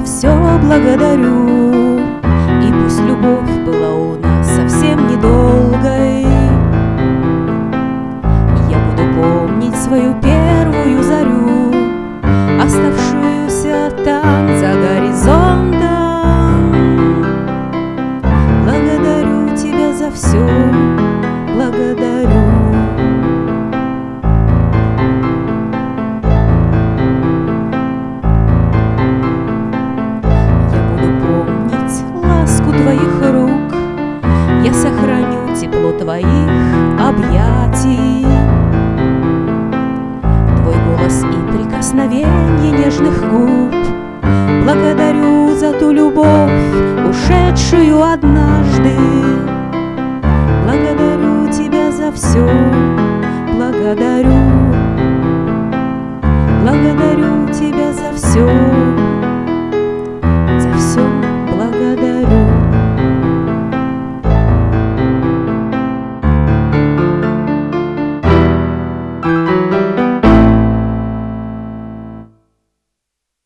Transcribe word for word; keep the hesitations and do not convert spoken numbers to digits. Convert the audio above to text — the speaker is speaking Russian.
все благодарю. И пусть любовь была у нас совсем недолгой, я буду помнить свою первую зарю, оставшуюся там за горизонтом. Благодарю тебя за все, благодарю. Твоих рук, я сохраню тепло твоих объятий, твой голос и прикосновенье нежных губ. Благодарю за ту любовь, ушедшую однажды. Благодарю тебя за все, благодарю. Благодарю тебя за все.